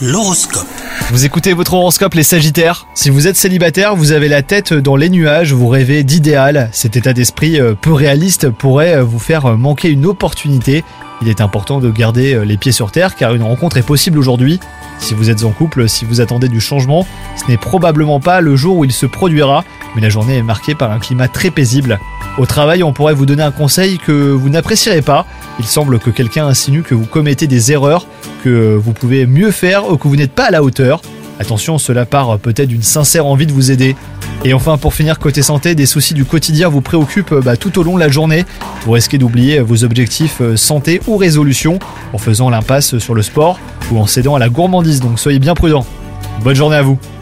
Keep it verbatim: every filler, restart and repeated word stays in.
L'horoscope. Vous écoutez votre horoscope les Sagittaires. Si vous êtes célibataire, vous avez la tête dans les nuages, vous rêvez d'idéal. Cet état d'esprit peu réaliste pourrait vous faire manquer une opportunité. Il est important de garder les pieds sur terre car une rencontre est possible aujourd'hui. Si vous êtes en couple, si vous attendez du changement, ce n'est probablement pas le jour où il se produira, mais la journée est marquée par un climat très paisible. Au travail, on pourrait vous donner un conseil que vous n'apprécierez pas. Il semble que quelqu'un insinue que vous commettez des erreurs, que vous pouvez mieux faire ou que vous n'êtes pas à la hauteur. Attention, cela part peut-être d'une sincère envie de vous aider. Et enfin, pour finir, côté santé, des soucis du quotidien vous préoccupent bah, tout au long de la journée. Vous risquez d'oublier vos objectifs santé ou résolution en faisant l'impasse sur le sport ou en cédant à la gourmandise, donc soyez bien prudents. Bonne journée à vous.